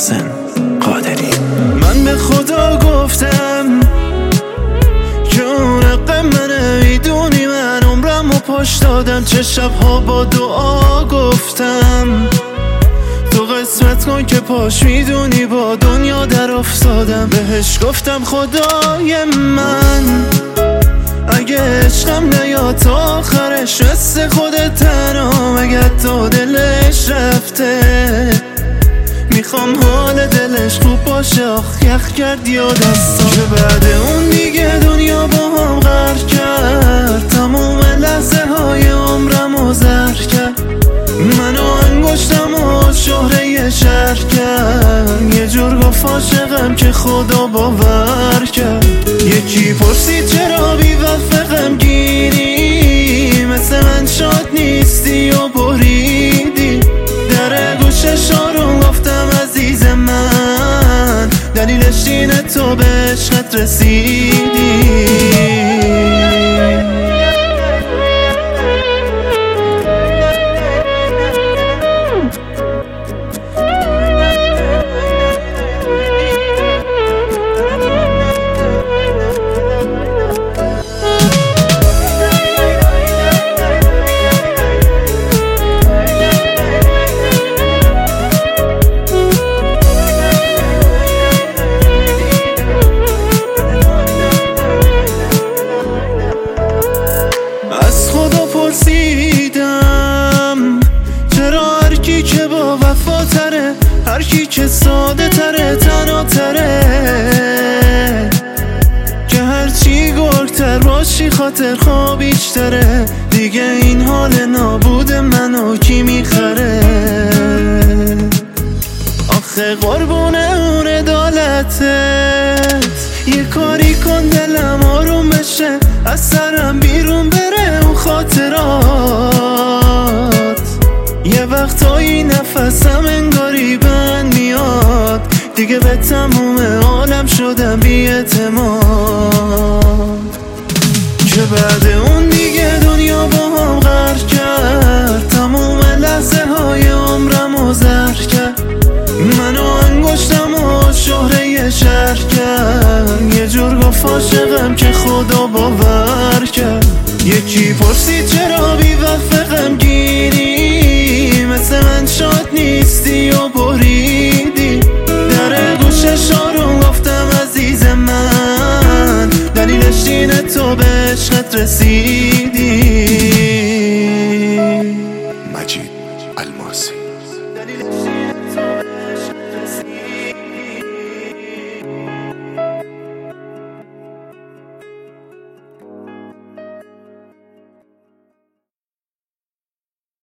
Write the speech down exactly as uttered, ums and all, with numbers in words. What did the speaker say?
محسن قادری. من به خدا گفتم که اون حق منه، میدونی من عمرم و پشت دادم، چه شبها با دعا گفتم تو قسمت کن که پاش میدونی با دنیا در افتادم. بهش گفتم خدای من اگه عشقم نیاد تا آخرش، مثل خودت تنها مگه تو دلش رفته، میخوام حال دلش خوب باشه. آخ یخ کرد یا دستم که بعد اون دیگه دنیا با هم غرق کرد، تموم لحظه های عمرم و زر کرد، منو انگشتم و شهره شهر کرد، یه جور گفت عاشقم که خدا باور کرد. یکی پرسید چرا بی وفقم گیری، مثل من شاد نیستی و بریدی، در گوشش آروم گفتم عزیز من دلیلش اینه تو به عشقت رسیدی. پرسیدم چرا هر کی که با وفا تره، هر کی که ساده تره تنها تره، که هرچی گرگتر باشی خاطر خواه بیشتره، دیگه این حال نابود منو کی میخره. آخه قربونه اون عدالتت، یه کاری کن دلم آروم بشه، از سرم بیرون بره اون خاطرات، یه وقتایی نفسم انگاری بند میاد، دیگه به تموم عالم شدم بی اعتماد، که بعد اون دیگه دنیا با هم غرق کرد، تموم لحظه های عمرم و زر کرد، منو انگشتم و شهره شهر کرد، یه جور گفت عاشقم که خدا باور کرد. یکی پرسید چرا بی وفقم گیری، مثل من شاد نیستی و بریدی، در گوشش آروم گفتم عزیز من دلیلش اینه تو به عشقت رسیدی. مجید الماسی.